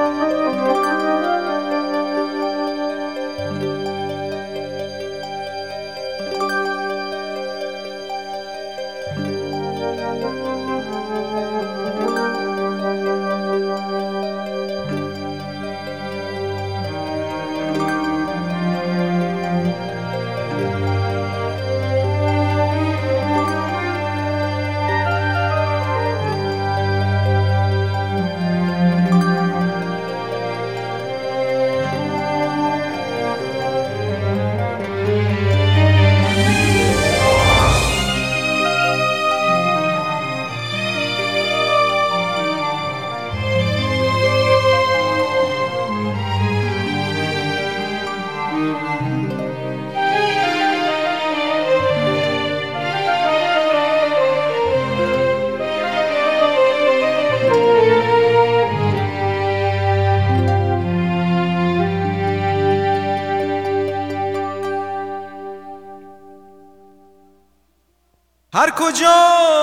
هر کجا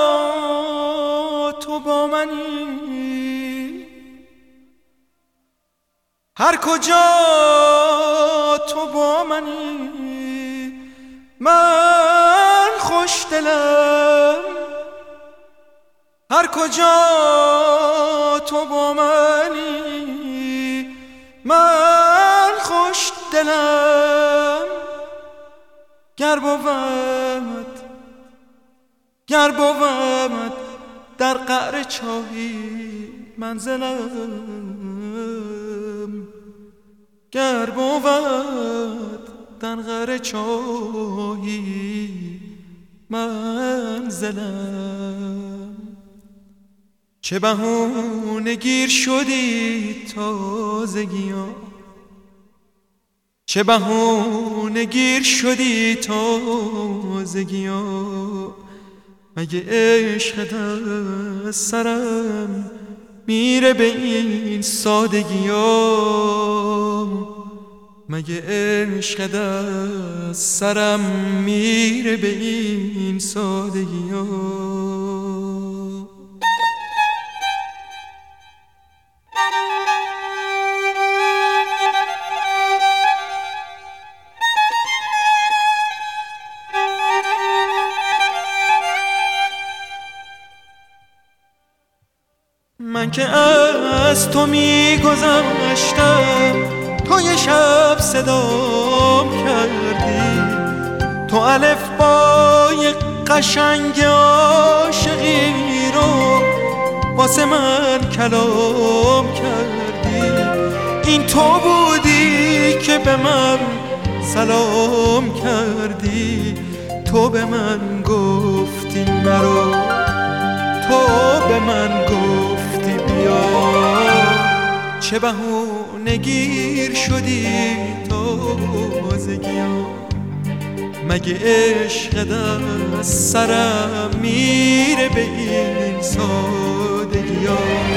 تو با منی، هر کجا تو با منی، من خوش دلم. هر کجا تو با منی، من خوش دلم. گر بود در قعر چاهی منزلم، گر بود در قعر چاهی منزلم. چه بهونه گیر شدی تازگیا، چه بهونه گیر شدی تازگیا، مگه عشقت از سرم میره به این سادگیا، مگه عشقت از سرم میره به این سادگیا. من که از تو میگذشتم، تو یه شب صدام کردی، تو الفبای قشنگ عاشقی رو واسه من کلام کردی. این تو بودی که به من سلام کردی، تو به من گفتی نرو، تو به من گفتی بیا. چه بهونه گیر شدی تازگیا، مگه عشقت از سرم میره به این سادگیا.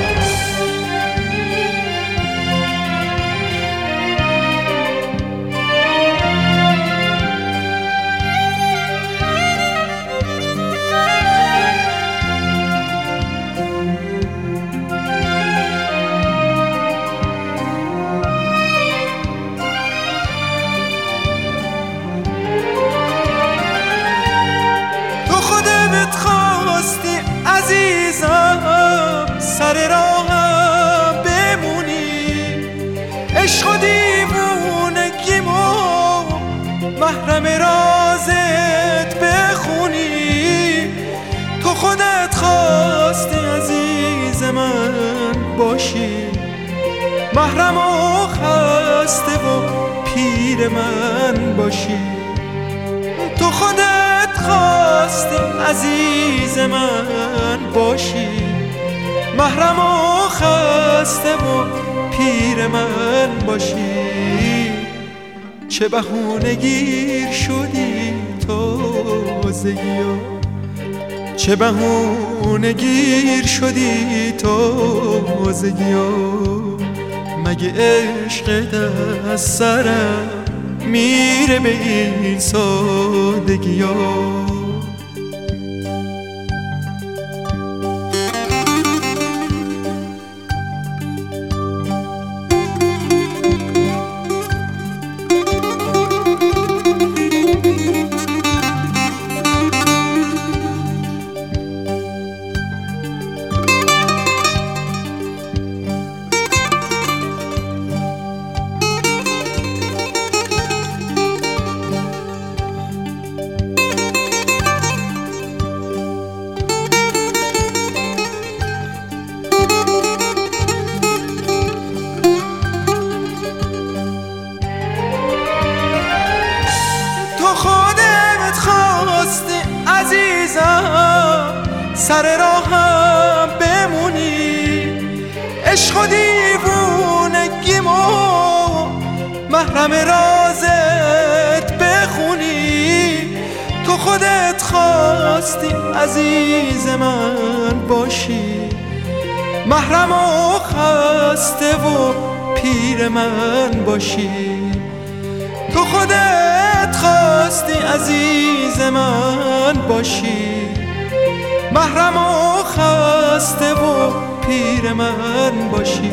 خواستی عزیزم سر راهم بمونی، عشق و دیوونگیمو محرم رازت بخونی. تو خودت خواستی عزیز من باشی، محرم و خسته و پیر من باشی. تو خودت خواستی عزیز من باشی، محرم و خسته و پیر من باشی. چه بهونه گیر شدی تازگیا، چه بهونه گیر شدی تازگیا، مگه عشقت از سرم میره به این سادگیا. سر راهم بمونی، عشق و دیوونگیمو محرم رازت بخونی. تو خودت خواستی عزیز من باشی، محرم و خسته و پیر من باشی. تو خودت خواستی عزیز من باشی، محرم و خسته و پیر من باشی.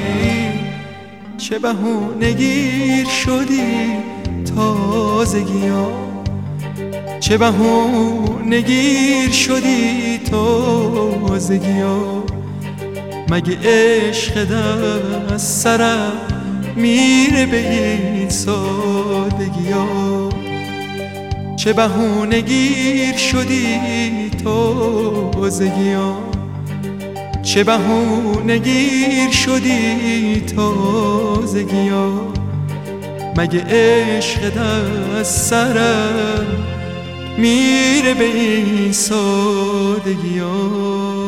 چه بهونه گیر شدی تازگیا، چه بهونه گیر شدی تازگیا. مگه عشق دست سرم میره به این سادگیا. چه بهونه گیر شدی تازگیا، چه بهونه گیر شدی تازگیا. مگه عشق دست سرم میره به این سادگیا.